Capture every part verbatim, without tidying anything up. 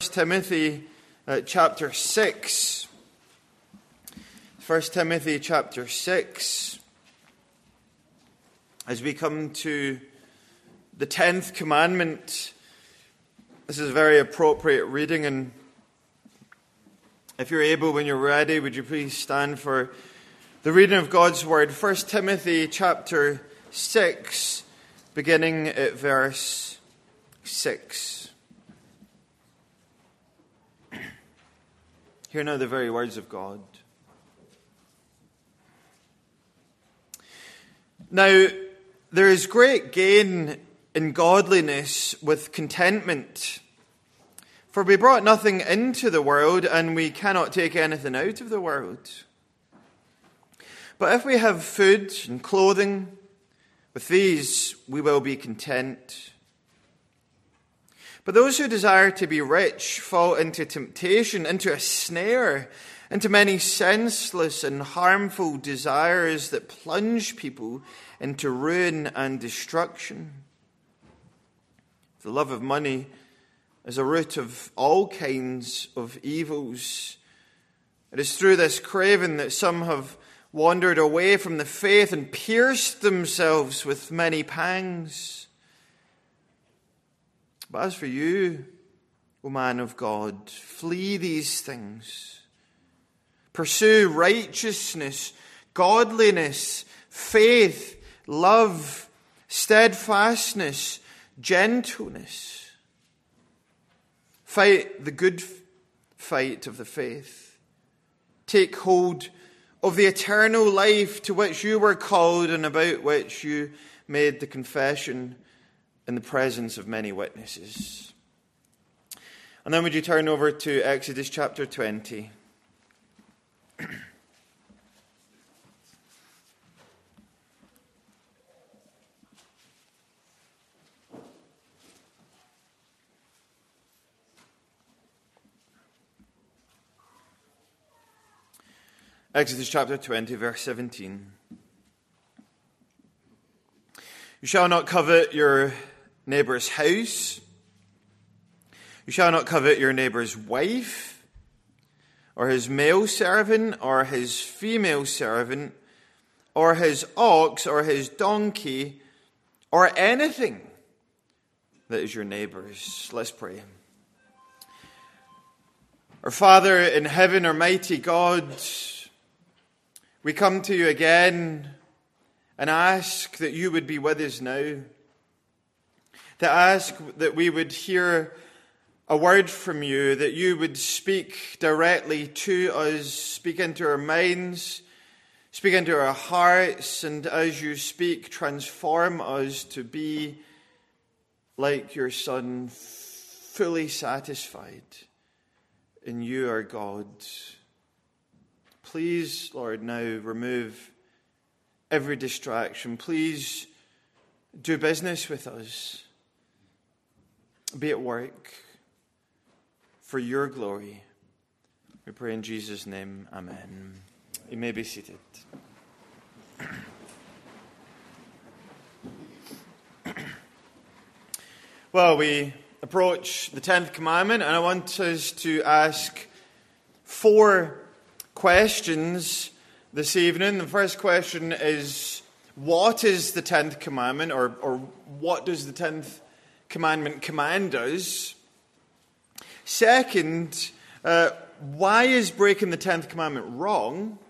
First Timothy uh, chapter six. First Timothy chapter six. As we come to the tenth commandment, this is a very appropriate reading, and if you're able, when you're ready, would you please stand for the reading of God's Word. First Timothy chapter six, beginning at verse six. Hear now the very words of God. Now, there is great gain in godliness with contentment. For we brought nothing into the world, and we cannot take anything out of the world. But if we have food and clothing, with these we will be content. But those who desire to be rich fall into temptation, into a snare, into many senseless and harmful desires that plunge people into ruin and destruction. The love of money is a root of all kinds of evils. It is through this craving that some have wandered away from the faith and pierced themselves with many pangs. But as for you, O man of God, flee these things. Pursue righteousness, godliness, faith, love, steadfastness, gentleness. Fight the good fight of the faith. Take hold of the eternal life to which you were called and about which you made the confession in the presence of many witnesses. And then would you turn over to Exodus chapter twenty. Exodus chapter twenty, verse seventeen. You shall not covet your neighbor's house. You shall not covet your neighbor's wife, or his male servant, or his female servant, or his ox, or his donkey, or anything that is your neighbor's. Let's pray. Our Father in heaven, Almighty God, we come to you again and ask that you would be with us now. To ask that we would hear a word from you, that you would speak directly to us, speak into our minds, speak into our hearts, and as you speak, transform us to be like your Son, fully satisfied in you, our God. Please, Lord, now remove every distraction. Please do business with us. Be at work for your glory. We pray in Jesus' name. Amen. You may be seated. Well, we approach the tenth commandment, and I want us to ask four questions this evening. The first question is, what is the tenth commandment, or, or what does the tenth commandment command us? Second, uh, why is breaking the tenth commandment wrong?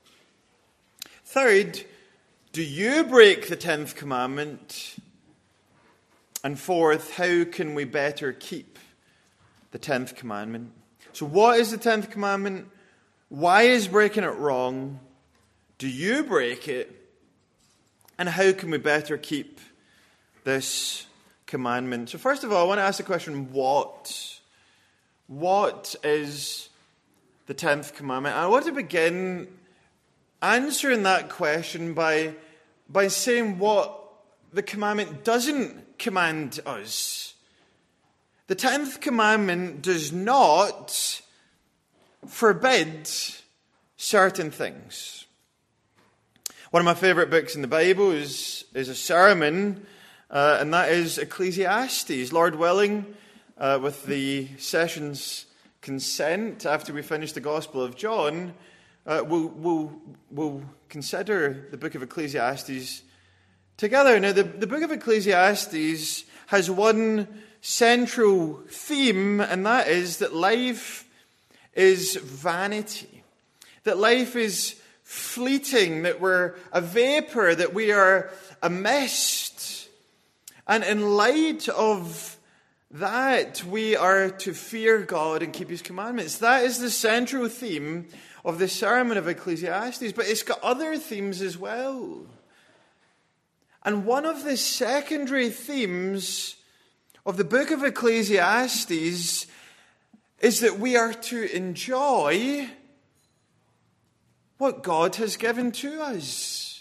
Third, do you break the tenth commandment? And fourth, how can we better keep the tenth commandment? So what is the tenth commandment? Why is breaking it wrong? Do you break it? And how can we better keep this commandment? So first of all, I want to ask the question, what? What is the tenth commandment? And I want to begin answering that question by, by saying what the commandment doesn't command us. The tenth commandment does not forbid certain things. One of my favorite books in the Bible is, is a sermon, uh, and that is Ecclesiastes. Lord willing, uh, with the session's consent, after we finish the Gospel of John, uh, we'll, we'll, we'll consider the book of Ecclesiastes together. Now, the, the book of Ecclesiastes has one central theme, and that is that life is vanity. That life is fleeting, that we're a vapor, that we are a mist. And in light of that, we are to fear God and keep His commandments. That is the central theme of the sermon of Ecclesiastes, but it's got other themes as well. And one of the secondary themes of the book of Ecclesiastes is that we are to enjoy what God has given to us.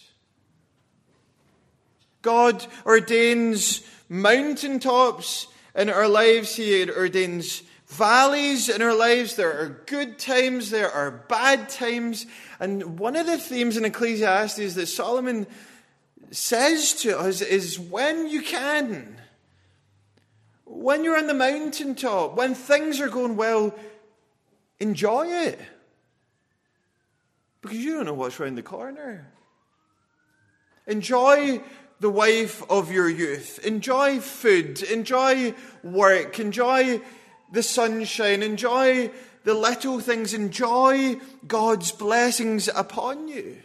God ordains mountaintops in our lives. He ordains valleys in our lives. There are good times, there are bad times. And one of the themes in Ecclesiastes that Solomon says to us is, when you can, when you're on the mountaintop, when things are going well, enjoy it. Because you don't know what's around the corner. Enjoy the wife of your youth. Enjoy food. Enjoy work. Enjoy the sunshine. Enjoy the little things. Enjoy God's blessings upon you.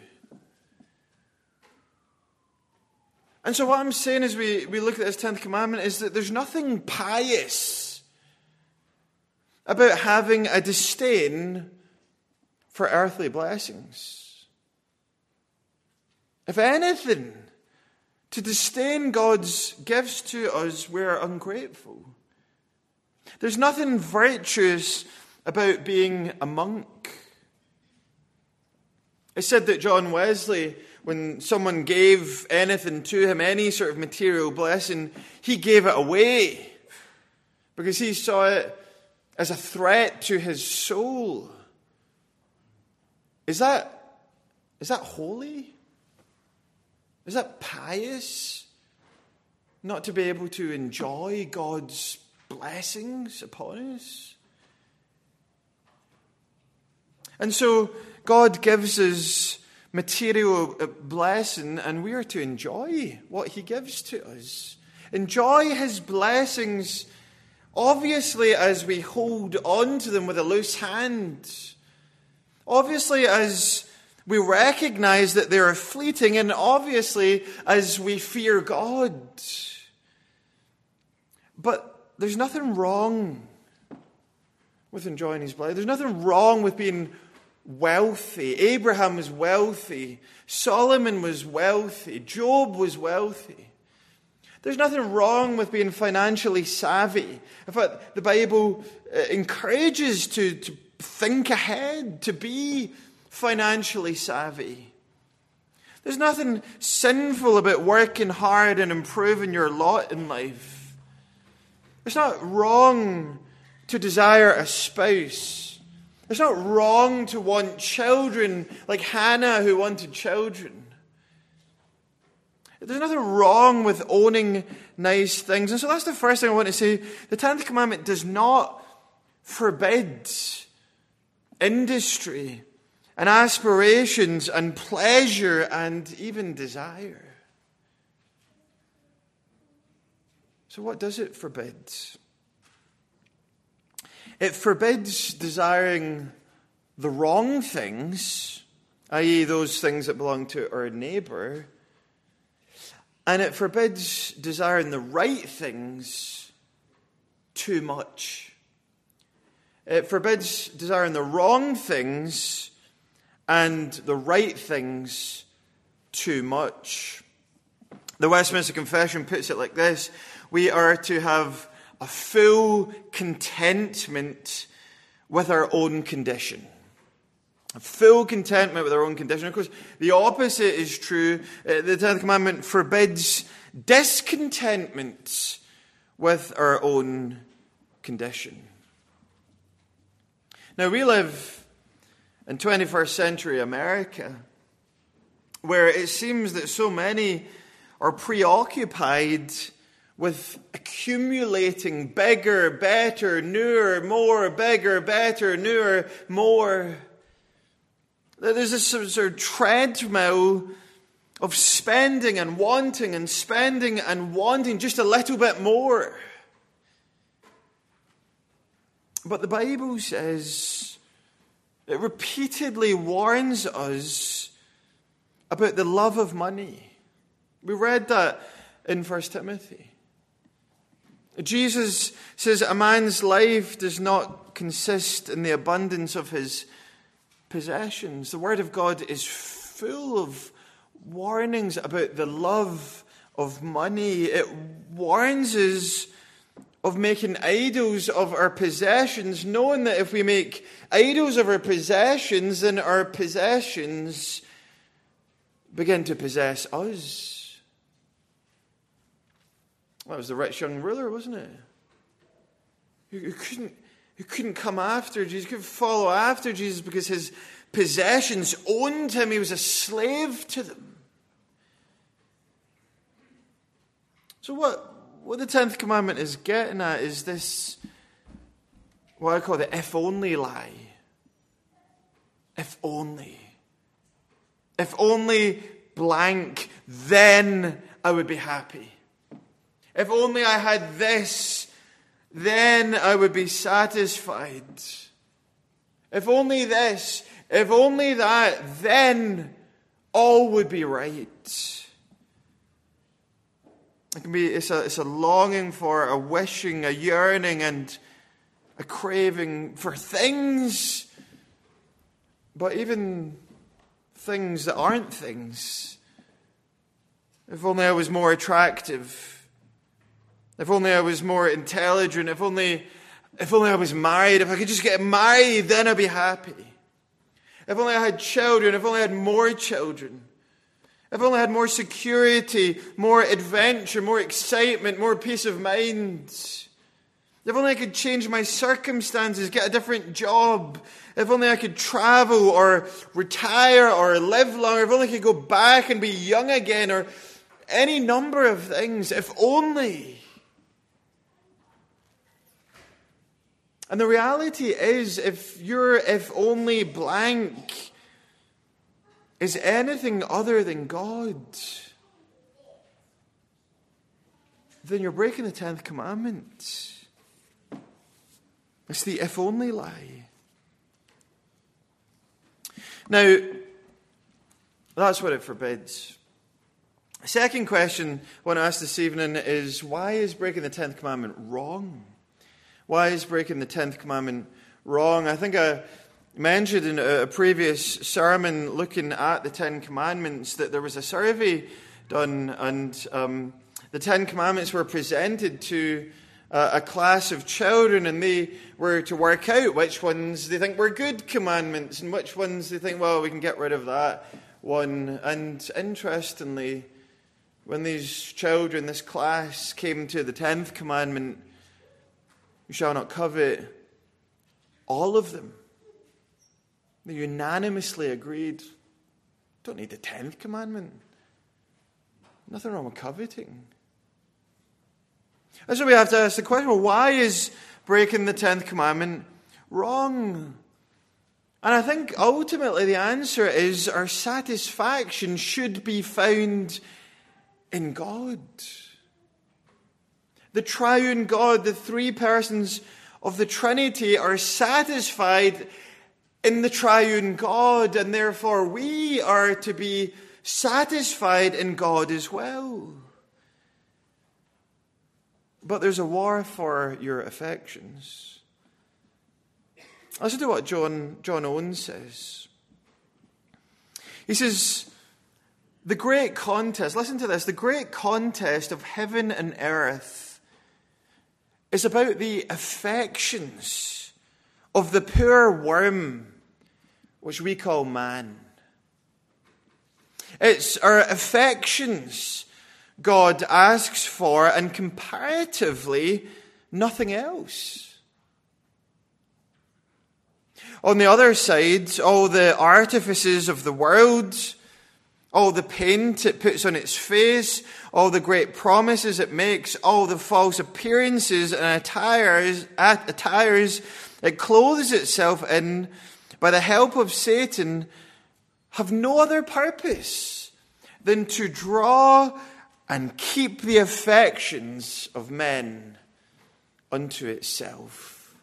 And so what I'm saying as we, we look at this tenth commandment is that there's nothing pious about having a disdain for earthly blessings. If anything, to disdain God's gifts to us, we're ungrateful. There's nothing virtuous about being a monk. It's said that John Wesley, when someone gave anything to him, any sort of material blessing, he gave it away because he saw it as a threat to his soul. Is that, is that holy? Is that pious? Not to be able to enjoy God's blessings upon us? And so God gives us material blessing, and we are to enjoy what He gives to us. Enjoy His blessings, obviously, as we hold on to them with a loose hand. Obviously, as we recognize that they are fleeting, and obviously, as we fear God. But there's nothing wrong with enjoying His blessing. There's nothing wrong with being wealthy. Abraham was wealthy. Solomon was wealthy. Job was wealthy. There's nothing wrong with being financially savvy. In fact, the Bible encourages to, to think ahead, to be financially savvy. There's nothing sinful about working hard and improving your lot in life. It's not wrong to desire a spouse. It's not wrong to want children like Hannah, who wanted children. There's nothing wrong with owning nice things. And so that's the first thing I want to say. The tenth commandment does not forbid industry and aspirations and pleasure and even desire. So what does it forbid? It forbids desiring the wrong things, that is those things that belong to our neighbour, and it forbids desiring the right things too much. It forbids desiring the wrong things and the right things too much. The Westminster Confession puts it like this: we are to have a full contentment with our own condition. A full contentment with our own condition. Of course, the opposite is true. Uh, the tenth commandment forbids discontentment with our own condition. Now, we live in twenty-first century America, where it seems that so many are preoccupied with accumulating bigger, better, newer, more, bigger, better, newer, more. There's this sort of treadmill of spending and wanting and spending and wanting just a little bit more. But the Bible says, it repeatedly warns us about the love of money. We read that in First Timothy. Jesus says a man's life does not consist in the abundance of his possessions. The Word of God is full of warnings about the love of money. It warns us of making idols of our possessions, knowing that if we make idols of our possessions, then our possessions begin to possess us. That was the rich young ruler, wasn't it? Who couldn't, who couldn't come after Jesus, couldn't follow after Jesus because his possessions owned him. He was a slave to them. So what, what the tenth commandment is getting at is this, what I call the if only lie. If only. If only blank, then I would be happy. If only I had this, then I would be satisfied. If only this, if only that, then all would be right. It can be, it's a, it's a longing for, a wishing, a yearning, and a craving for things. But even things that aren't things. If only I was more attractive. If only I was more intelligent. If only, if only I was married. If I could just get married, then I'd be happy. If only I had children. If only I had more children. If only I had more security, more adventure, more excitement, more peace of mind. If only I could change my circumstances, get a different job. If only I could travel or retire or live longer. If only I could go back and be young again, or any number of things. If only. And the reality is, if you're if only blank is anything other than God, then you're breaking the tenth commandment. It's the if only lie. Now, that's what it forbids. The second question I want to ask this evening is, why is breaking the tenth commandment wrong? Why is breaking the tenth commandment wrong? I think I mentioned in a previous sermon looking at the Ten Commandments that there was a survey done, and um, the Ten Commandments were presented to uh, a class of children, and they were to work out which ones they think were good commandments and which ones they think, well, we can get rid of that one. And interestingly, when these children, this class, came to the tenth commandment, you shall not covet, all of them, they unanimously agreed, don't need the tenth commandment. Nothing wrong with coveting. And so we have to ask the question, well, why is breaking the tenth commandment wrong? And I think ultimately the answer is our satisfaction should be found in God. The triune God, the three persons of the Trinity, are satisfied in the triune God, and therefore we are to be satisfied in God as well. But there's a war for your affections. Listen to what John, John Owen says. He says, the great contest, listen to this, the great contest of heaven and earth is about the affections of the poor worm which we call man. It's our affections God asks for, and comparatively nothing else. On the other side, all the artifices of the world, all the paint it puts on its face, all the great promises it makes, all the false appearances and attires, attires it clothes itself in by the help of Satan have no other purpose than to draw and keep the affections of men unto itself.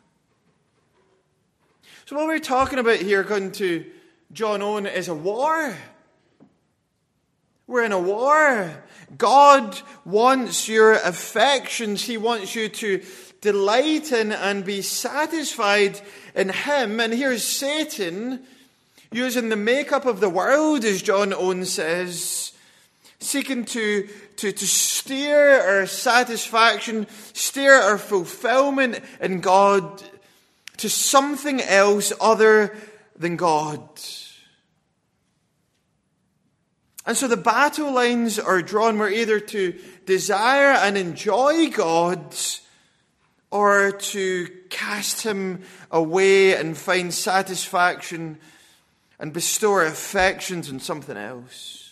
So what we're talking about here, according to John Owen, is a war. We're in a war. God wants your affections. He wants you to delight in and be satisfied in Him. And here's Satan, using the makeup of the world, as John Owen says, seeking to, to, to steer our satisfaction, steer our fulfillment in God to something else other than God. And so the battle lines are drawn. We're either to desire and enjoy God or to cast Him away and find satisfaction and bestow our affections on something else.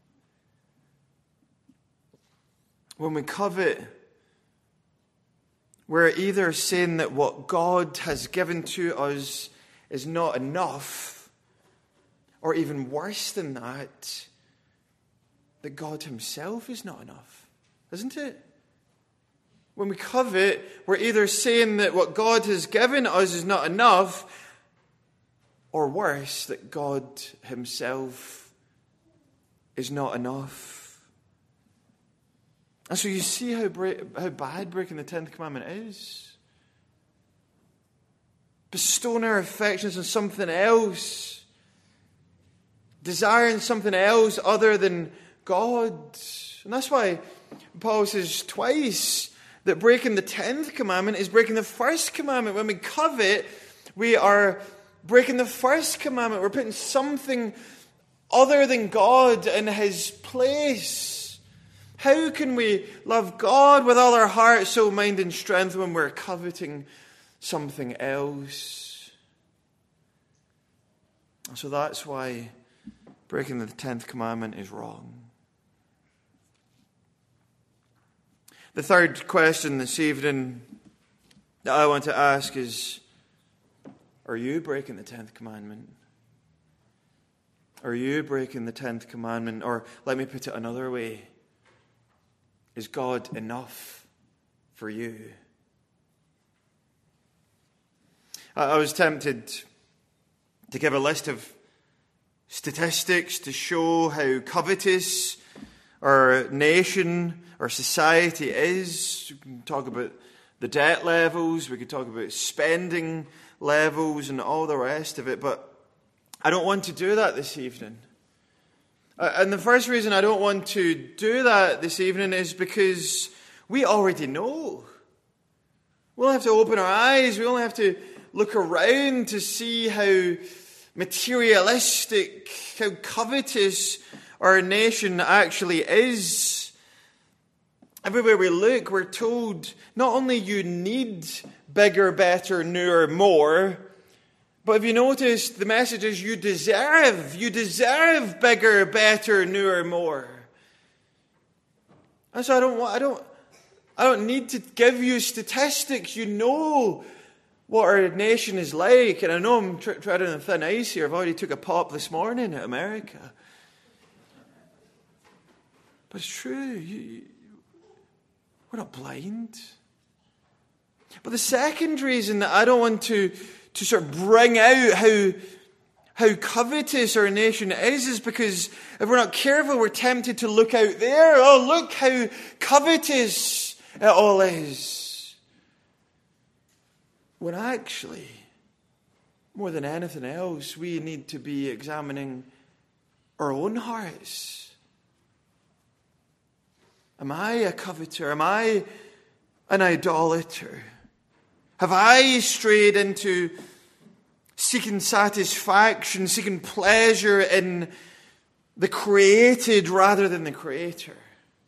When we covet, we're either saying that what God has given to us is not enough, or even worse than that, that God Himself is not enough, isn't it? When we covet, we're either saying that what God has given us is not enough, or worse, that God Himself is not enough. And so you see how break, how bad breaking the tenth commandment is. Bestowing our affections on something else, desiring something else other than God. And that's why Paul says twice that breaking the tenth commandment is breaking the first commandment. When we covet, we are breaking the first commandment. We're putting something other than God in His place. How can we love God with all our heart, soul, mind, and strength when we're coveting something else? So that's why breaking the tenth commandment is wrong. The third question this evening that I want to ask is, are you breaking the tenth commandment? Are you breaking the tenth commandment? Or let me put it another way. Is God enough for you? I was tempted to give a list of statistics to show how covetous our nation, our society is. We can talk about the debt levels, we could talk about spending levels and all the rest of it, but I don't want to do that this evening. And the first reason I don't want to do that this evening is because we already know. We only have to open our eyes, we only have to look around to see how materialistic, how covetous our nation actually is. Everywhere we look, we're told not only you need bigger, better, newer, more, but if you notice, the message is you deserve, you deserve bigger, better, newer, more. And so I don't want, I don't, I don't need to give you statistics. You know what our nation is like, and I know I'm tr- treading on thin ice here. I've already took a pop this morning at America, but it's true. You, you, we're not blind. But the second reason that I don't want to to sort of bring out how, how covetous our nation is, is because if we're not careful, we're tempted to look out there. Oh, look how covetous it all is. When actually, more than anything else, we need to be examining our own hearts. Am I a coveter? Am I an idolater? Have I strayed into seeking satisfaction, seeking pleasure in the created rather than the Creator?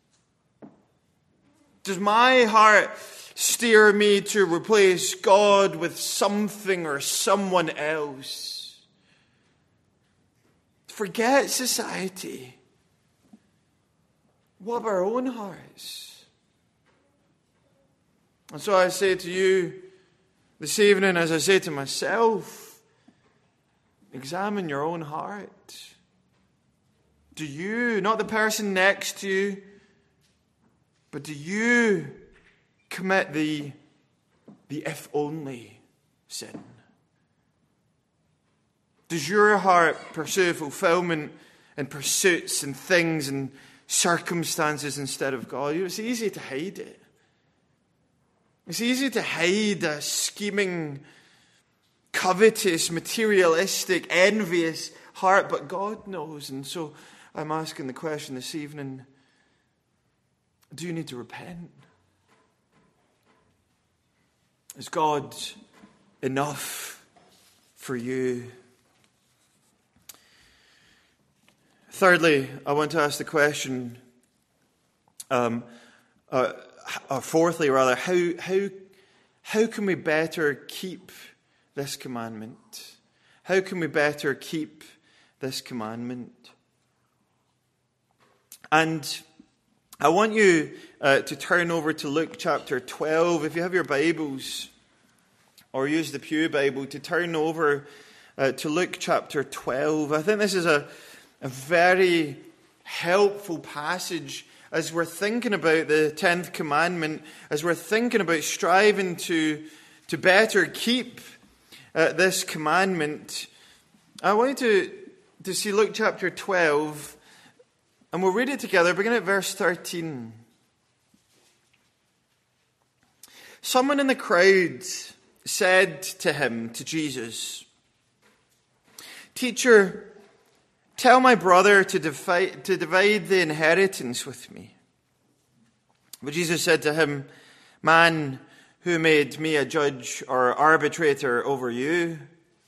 Does my heart steer me to replace God with something or someone else? Forget society. What about our own hearts? And so I say to you this evening, as I say to myself, examine your own heart. Do you, not the person next to you, but do you commit the, the if only sin? Does your heart pursue fulfillment and pursuits and things and circumstances instead of God? You know, it's easy to hide it. It's easy to hide a scheming, covetous, materialistic, envious heart, but God knows. And so I'm asking the question this evening, do you need to repent? Is God enough for you? Thirdly, I want to ask the question, um, uh, or fourthly rather, how, how, how can we better keep this commandment? How can we better keep this commandment? And I want you uh, to turn over to Luke chapter twelve. If you have your Bibles, or use the Pew Bible, to turn over uh, to Luke chapter twelve. I think this is a, a very helpful passage as we're thinking about the tenth commandment, as we're thinking about striving to, to better keep uh, this commandment. I want you to, to see Luke chapter twelve. And we'll read it together, beginning at verse thirteen. Someone in the crowd said to him, to Jesus, "Teacher, tell my brother to divide, to divide the inheritance with me." But Jesus said to him, "Man, who made me a judge or arbitrator over you?"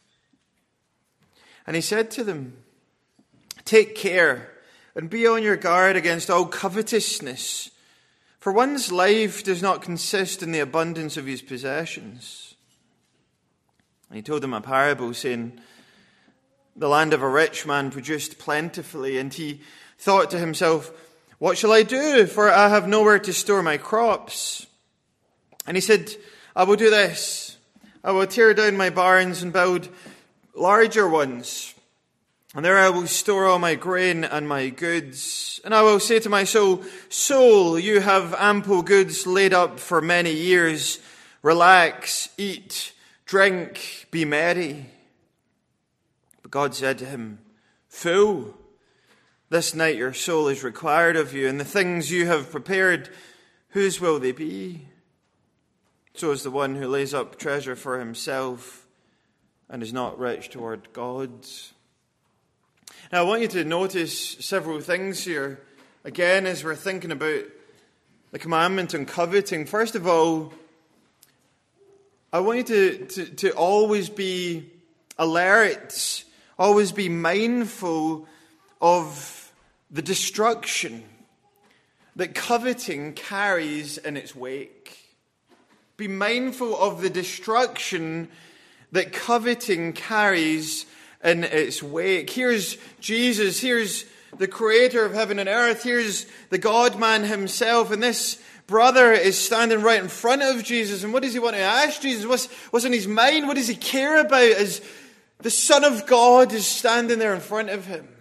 And he said to them, "Take care and be on your guard against all covetousness, for one's life does not consist in the abundance of his possessions." And he told them a parable, saying, "The land of a rich man produced plentifully, and he thought to himself, 'What shall I do? For I have nowhere to store my crops.' And he said, 'I will do this. I will tear down my barns and build larger ones. And there I will store all my grain and my goods. And I will say to my soul, Soul, you have ample goods laid up for many years. Relax, eat, drink, be merry.' But God said to him, 'Fool, this night your soul is required of you, and the things you have prepared, whose will they be? So is the one who lays up treasure for himself and is not rich toward God.'" Now, I want you to notice several things here, again, as we're thinking about the commandment on coveting. First of all, I want you to, to, to always be alert, always be mindful of the destruction that coveting carries in its wake. Be mindful of the destruction that coveting carries in its wake. Here's Jesus, here's the creator of heaven and earth, here's the God-man himself, and this brother is standing right in front of Jesus, and what does he want to ask Jesus? What's, what's in his mind? What does he care about as the Son of God is standing there in front of him?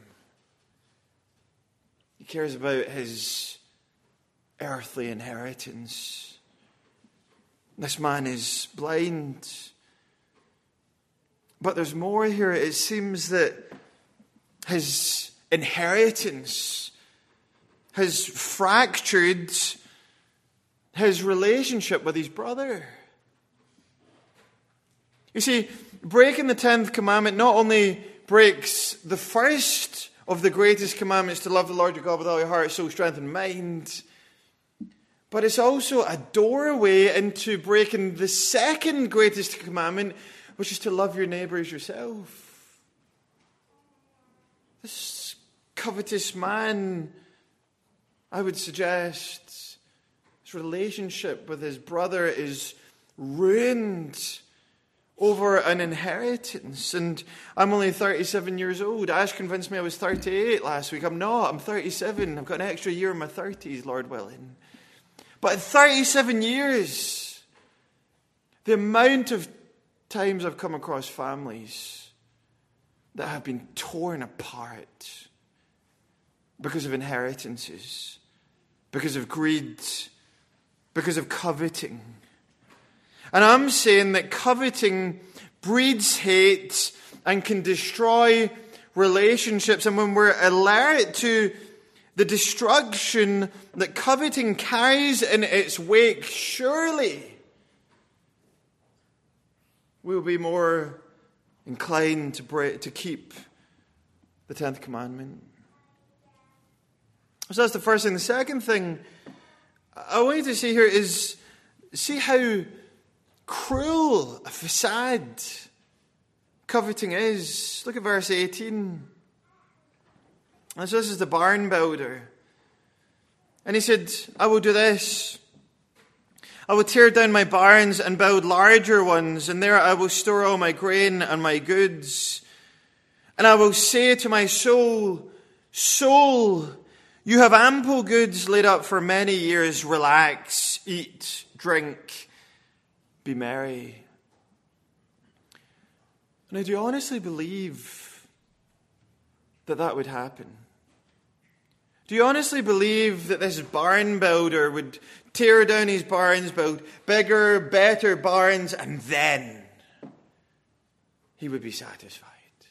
He cares about his earthly inheritance. This man is blind. But there's more here. It seems that his inheritance has fractured his relationship with his brother. You see, breaking the tenth commandment not only breaks the first of the greatest commandments, to love the Lord your God with all your heart, soul, strength, and mind, but it's also a doorway into breaking the second greatest commandment, which is to love your neighbor as yourself. This covetous man, I would suggest, his relationship with his brother is ruined over an inheritance. And I'm only thirty-seven years old. Ash convinced me I was thirty-eight last week. I'm not. I'm thirty-seven. I've got an extra year in my thirties, Lord willing. But at thirty-seven years, the amount of times I've come across families that have been torn apart because of inheritances, because of greed, because of coveting. And I'm saying that coveting breeds hate and can destroy relationships. And when we're alert to the destruction that coveting carries in its wake, surely we'll be more inclined to break, to keep the tenth commandment. So that's the first thing. The second thing I want you to see here is, see how cruel a facade coveting is. Look at verse eighteen. And so this is the barn builder. And he said, I will do this. I will tear down my barns and build larger ones, and there I will store all my grain and my goods. And I will say to my soul, soul, you have ample goods laid up for many years. Relax, eat, drink, be merry. Now, do you honestly believe that that would happen? Do you honestly believe that this barn builder would tear down his barns, build bigger, better barns, and then he would be satisfied?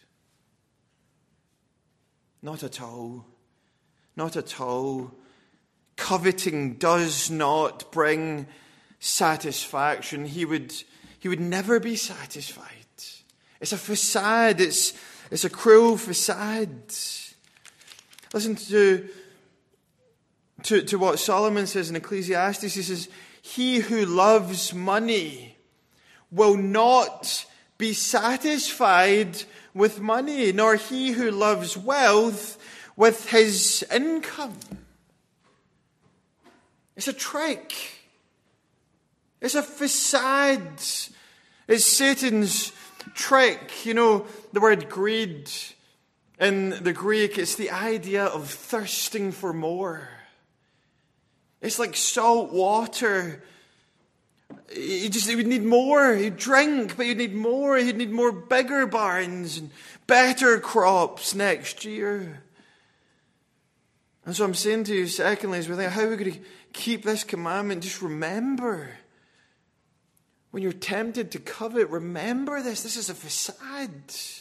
Not at all. Not at all. Coveting does not bring satisfaction. He would, he would never be satisfied. It's a facade. It's, it's a cruel facade. Listen to, to, to what Solomon says in Ecclesiastes. He says, he who loves money will not be satisfied with money, nor he who loves wealth with his income. It's a trick. It's a facade. It's Satan's trick. You know, the word greed in the Greek, it's the idea of thirsting for more. It's like salt water. You just, you would need more. You'd drink, but you'd need more. You'd need more bigger barns and better crops next year. And so I'm saying to you, secondly, as we think, how are we going to keep this commandment? Just remember, when you're tempted to covet, remember this. This is a facade.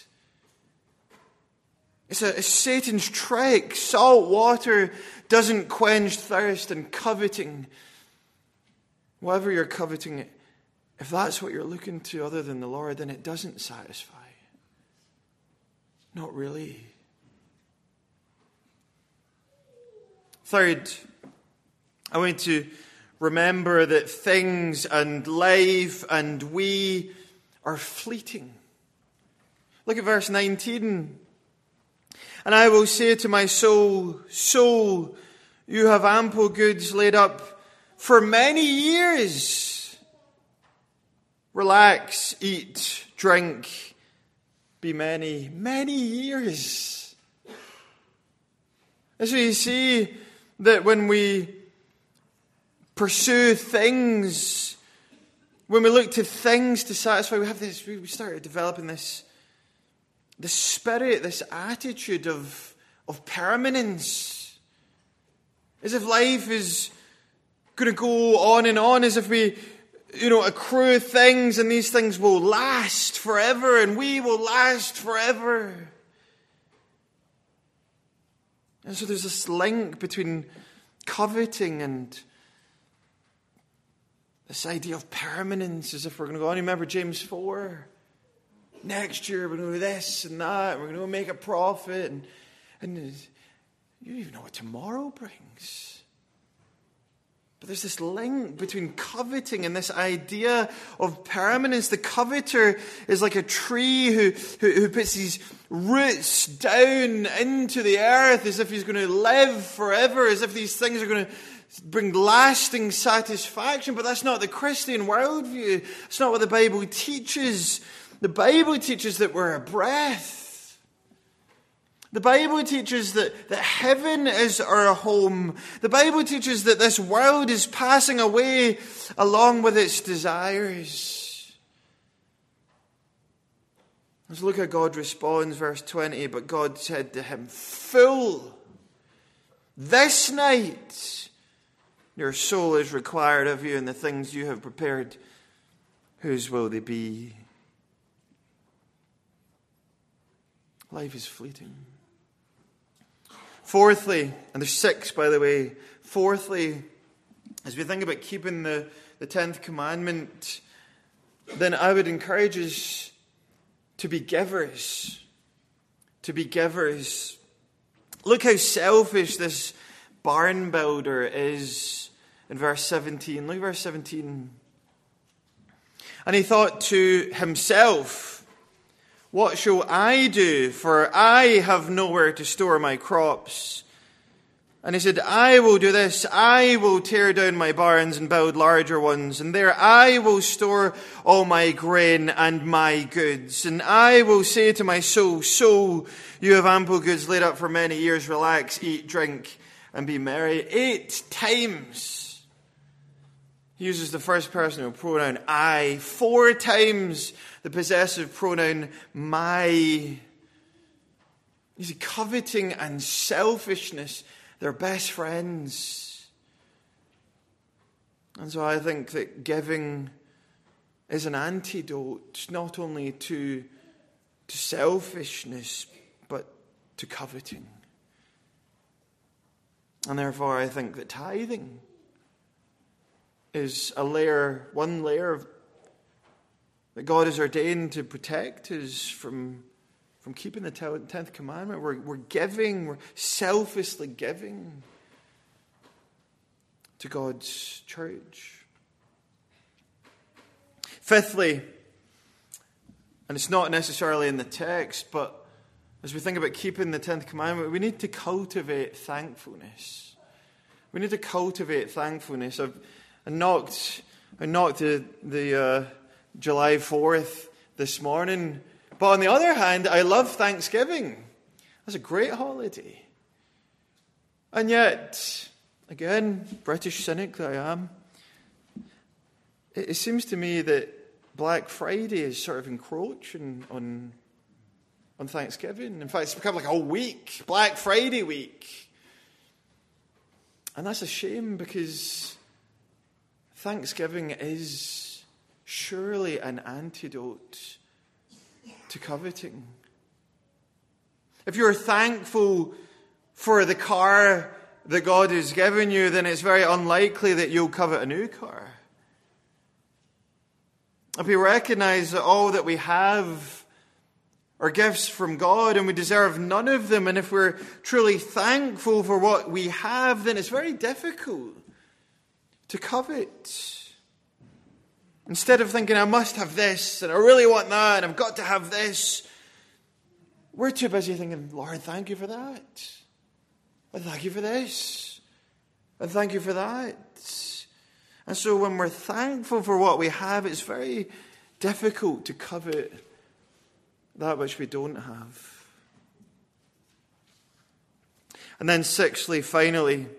It's, a, it's Satan's trick. Salt water doesn't quench thirst, and coveting, whatever you're coveting, if that's what you're looking to other than the Lord, then it doesn't satisfy. Not really. Third, I want to remember that things and life and we are fleeting. Look at verse nineteen. And I will say to my soul, soul, you have ample goods laid up for many years. Relax, eat, drink, be many, many years. And so you see that when we pursue things, when we look to things to satisfy, we have this, we started developing this, this spirit, this attitude of, of permanence. As if life is going to go on and on, as if we, you know, accrue things and these things will last forever and we will last forever. And so there's this link between coveting and this idea of permanence, as if we're going to go on. Remember James four? Next year we're going to do this and that. We're going to make a profit. And, and you don't even know what tomorrow brings. But there's this link between coveting and this idea of permanence. The coveter is like a tree who, who, who puts these roots down into the earth as if he's going to live forever, as if these things are going to bring lasting satisfaction, but that's not the Christian worldview. It's not what the Bible teaches. The Bible teaches that we're a breath. The Bible teaches that, that heaven is our home. The Bible teaches that this world is passing away along with its desires. Let's look how God responds, verse twenty. But God said to him, "Fool, this night your soul is required of you, and the things you have prepared, whose will they be?" Life is fleeting. Fourthly, and there's six, by the way. Fourthly, as we think about keeping the, the tenth commandment, then I would encourage us to be givers. To be givers. Look how selfish this barn builder is in verse seventeen. Look at verse seventeen. And he thought to himself, "What shall I do? For I have nowhere to store my crops." And he said, "I will do this. I will tear down my barns and build larger ones. And there I will store all my grain and my goods. And I will say to my soul, soul, you have ample goods laid up for many years. Relax, eat, drink, and be merry." Eight times he uses the first personal pronoun I. Four times the possessive pronoun my. You see, coveting and selfishness, they're best friends. And so I think that giving is an antidote not only to, to selfishness, but to coveting. And therefore I think that tithing is a layer, one layer of, that God has ordained to protect us from From keeping the tenth commandment. We're, we're giving, we're selflessly giving to God's church. Fifthly, and it's not necessarily in the text, but as we think about keeping the tenth commandment, we need to cultivate thankfulness. We need to cultivate thankfulness. I've I knocked, I knocked the, the uh, July fourth this morning. But on the other hand, I love Thanksgiving. That's a great holiday. And yet, again, British cynic that I am, it, it seems to me that Black Friday is sort of encroaching on, on Thanksgiving. In fact, it's become like a week, Black Friday week. And that's a shame, because Thanksgiving is surely an antidote to coveting. If you're thankful for the car that God has given you, then it's very unlikely that you'll covet a new car. If we recognize that all that we have are gifts from God and we deserve none of them, and if we're truly thankful for what we have, then it's very difficult to covet. Instead of thinking, I must have this, and I really want that, and I've got to have this, we're too busy thinking, Lord, thank you for that. And thank you for this. And thank you for that. And so when we're thankful for what we have, it's very difficult to covet that which we don't have. And then sixthly, finally,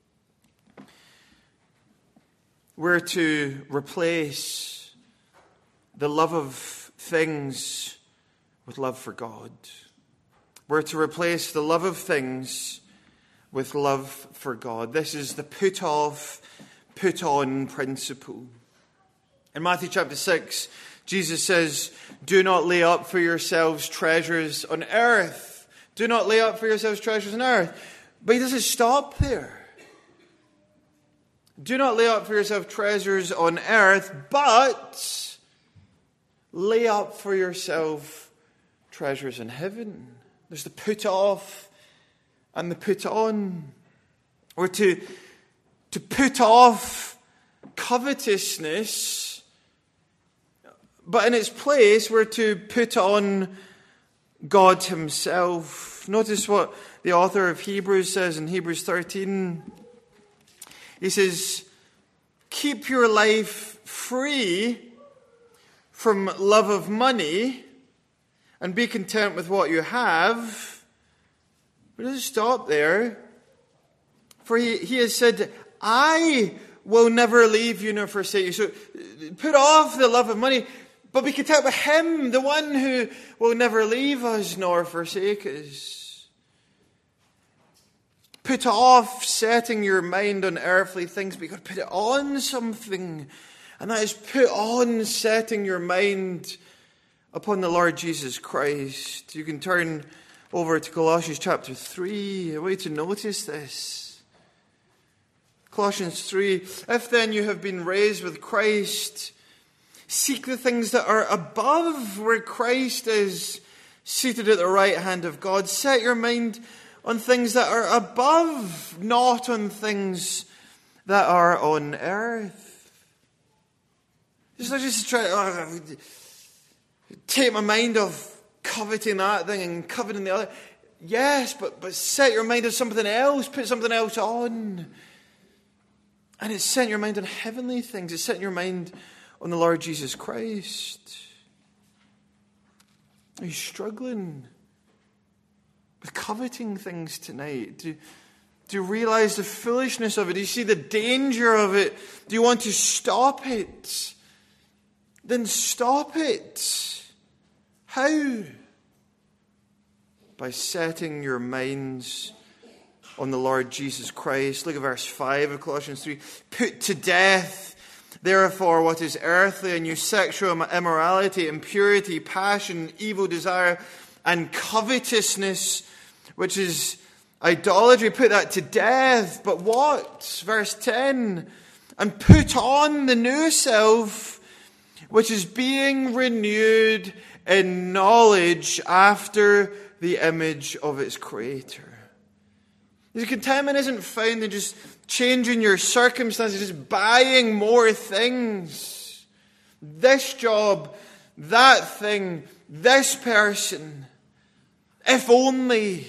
we're to replace the love of things with love for God. We're to replace the love of things with love for God. This is the put off, put on principle. In Matthew chapter six, Jesus says, "Do not lay up for yourselves treasures on earth." Do not lay up for yourselves treasures on earth. But he doesn't stop there. Do not lay up for yourself treasures on earth, but lay up for yourself treasures in heaven. There's the put off and the put on. Or to, to put off covetousness, but in its place we're to put on God himself. Notice what the author of Hebrews says in Hebrews thirteen. He says, keep your life free from love of money and be content with what you have. But it doesn't stop there. For he, he has said, I will never leave you nor forsake you. So put off the love of money, but be content with him, the one who will never leave us nor forsake us. Put off setting your mind on earthly things, but you've got to put it on something. And that is put on setting your mind upon the Lord Jesus Christ. You can turn over to Colossians chapter three. I want you to notice this. Colossians three, if then you have been raised with Christ, seek the things that are above, where Christ is seated at the right hand of God. Set your mind on things that are above, not on things that are on earth. Just, just try to uh, take my mind off coveting that thing and coveting the other. Yes, but, but set your mind on something else. Put something else on. And it's setting your mind on heavenly things. It's setting your mind on the Lord Jesus Christ. Are you struggling with coveting things tonight? Do, do you realize the foolishness of it? Do you see the danger of it? Do you want to stop it? Then stop it. How? By setting your minds on the Lord Jesus Christ. Look at verse five of Colossians three. Put to death, therefore, what is earthly, and your sexual immorality, impurity, passion, evil desire, and covetousness, which is idolatry. Put that to death. But what? Verse ten. And put on the new self, which is being renewed in knowledge after the image of its creator. The contentment isn't found in just changing your circumstances, just buying more things. This job, that thing, this person. If only.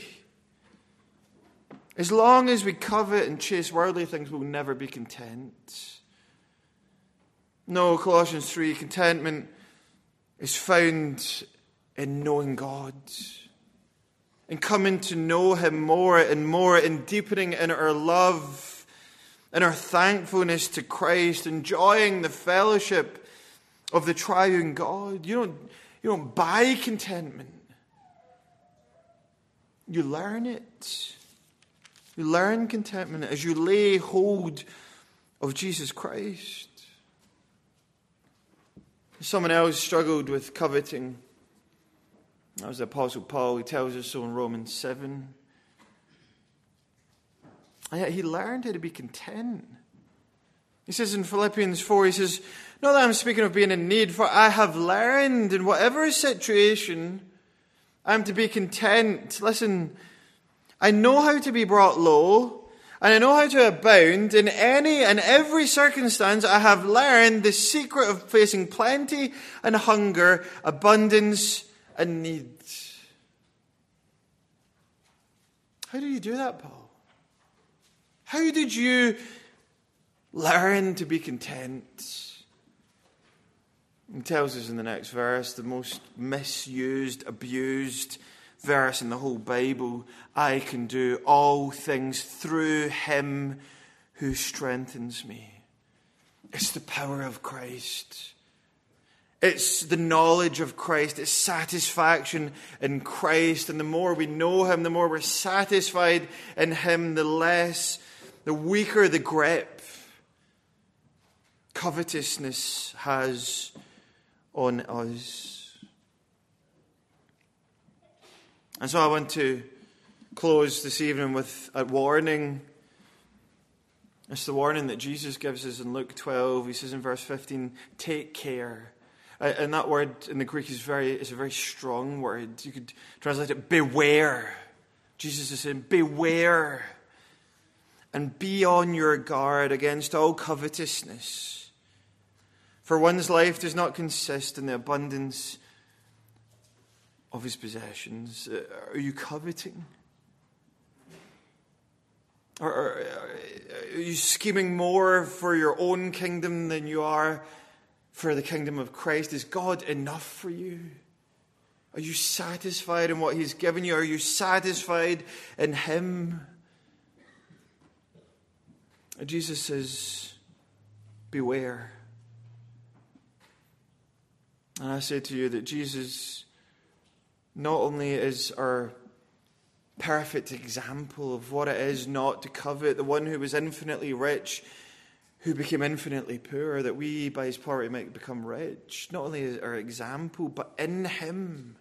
As long as we covet and chase worldly things, we'll never be content. No, Colossians three, contentment is found in knowing God. And coming to know him more and more, and deepening in our love and our thankfulness to Christ, enjoying the fellowship of the triune God. You don't, you don't buy contentment. You learn it. You learn contentment as you lay hold of Jesus Christ. Someone else struggled with coveting. That was the Apostle Paul. He tells us so in Romans seven. And yet he learned how to be content. He says in Philippians four, he says, not that I'm speaking of being in need, for I have learned in whatever situation I am to be content. Listen, I know how to be brought low, and I know how to abound. In any and every circumstance I have learned the secret of facing plenty and hunger, abundance and need. How did you do that, Paul? How did you learn to be content? He tells us in the next verse, the most misused, abused verse in the whole Bible. I can do all things through him who strengthens me. It's the power of Christ. It's the knowledge of Christ. It's satisfaction in Christ. And the more we know him, the more we're satisfied in him, the less, the weaker the grip covetousness has on us. And so I want to close this evening with a warning. It's the warning that Jesus gives us in Luke twelve. He says in verse fifteen, take care. And that word in the Greek is very is a very strong word. You could translate it, beware. Jesus is saying, beware. And be on your guard against all covetousness. For one's life does not consist in the abundance of his possessions. Are you coveting? Or, or Are you scheming more for your own kingdom than you are for the kingdom of Christ? Is God enough for you? Are you satisfied in what He's given you? Are you satisfied in Him? Jesus says, beware. And I say to you that Jesus not only is our perfect example of what it is not to covet, the one who was infinitely rich, who became infinitely poor, that we by His poverty might become rich. Not only is our example, but in Him,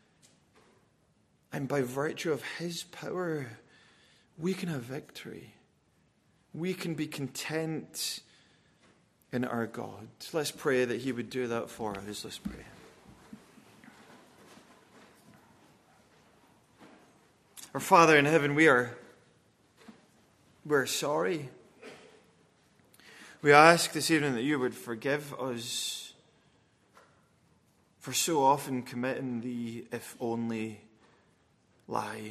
and by virtue of His power, we can have victory. We can be content in our God. Let's pray that He would do that for us. Let's pray. Our Father in heaven, we are we're sorry. We ask this evening that you would forgive us for so often committing the if only lie.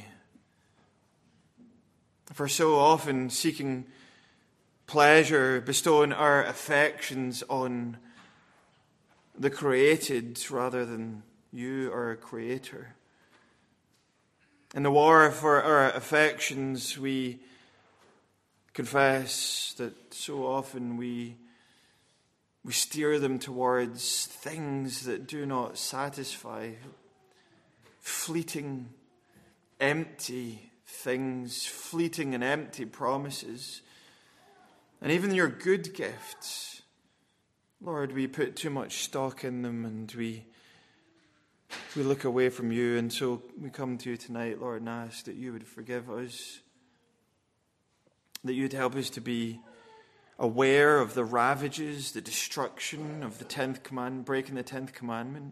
For so often seeking pleasure, bestowing our affections on the created rather than you, our Creator. In the war for our affections, we confess that so often we we steer them towards things that do not satisfy, fleeting, empty things, fleeting and empty promises. And even your good gifts, Lord, we put too much stock in them and we we look away from you. And so we come to you tonight, Lord, and ask that you would forgive us, that you would help us to be aware of the ravages, the destruction of the tenth commandment, breaking the tenth commandment,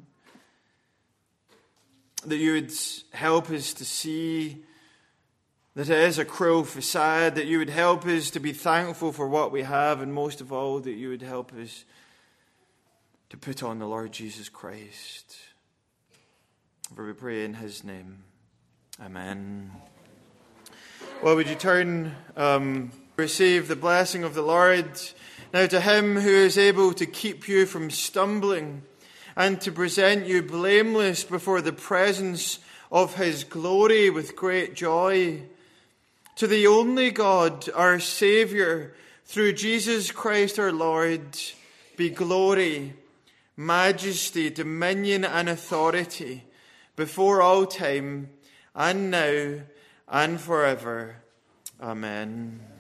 that you would help us to see that it is a cruel facade, that you would help us to be thankful for what we have, and most of all, that you would help us to put on the Lord Jesus Christ. For we pray in His name. Amen. Well, would you turn, um, receive the blessing of the Lord. Now to Him who is able to keep you from stumbling and to present you blameless before the presence of His glory with great joy. To the only God, our Saviour, through Jesus Christ our Lord, be glory, majesty, dominion, and authority before all time, and now, and forever. Amen.